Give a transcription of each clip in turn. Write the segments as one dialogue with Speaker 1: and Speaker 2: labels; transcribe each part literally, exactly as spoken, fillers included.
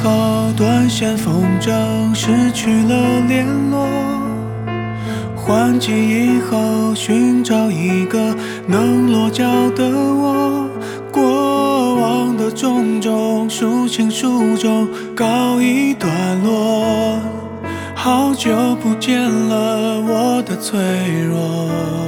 Speaker 1: 后，断线风筝失去了联络。换季以后，寻找一个能落脚的我。过往的种种，抒情书中告一段落。好久不见了，我的脆弱。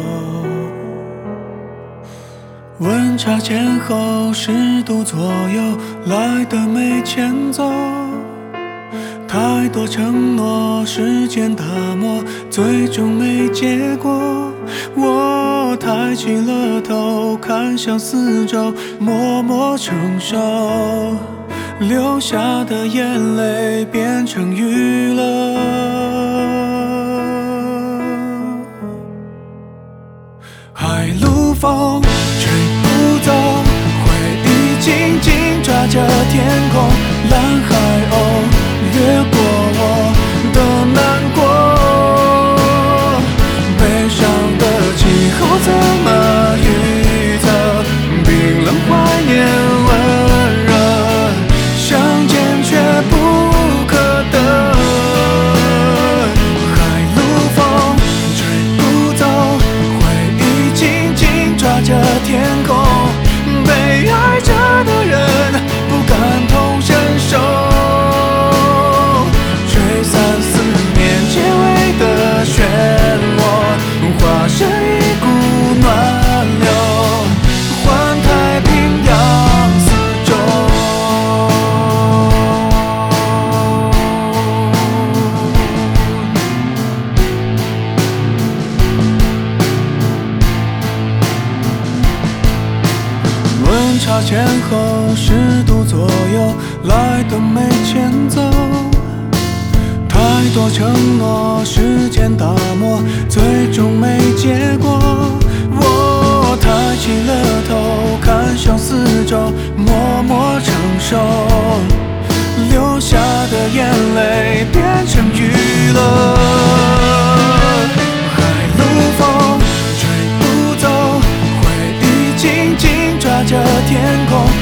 Speaker 1: 温差前后十度左右，来得没前奏。太多承诺，时间打磨，最终没结果。我抬起了头，看向四周，默默承受。流下的眼泪变成雨了。海陆风吹不走，回忆紧紧抓着天空，蓝海鸥掠过我的难过。悲伤的气候怎么预测？冰冷怀念温热，相见却不可得。海陆风吹不走，回忆紧紧抓着天空，被爱着的人不感同身受，吹散思念结尾的漩涡，化身一股暖流，环太平洋四周。温差前后十度左右，来得没前奏。太多承诺，时间打磨，最终没结果。我抬起了头，看向四周，默默承受。流下的眼泪变成雨了。海陆风吹不走，回忆紧紧抓着天空，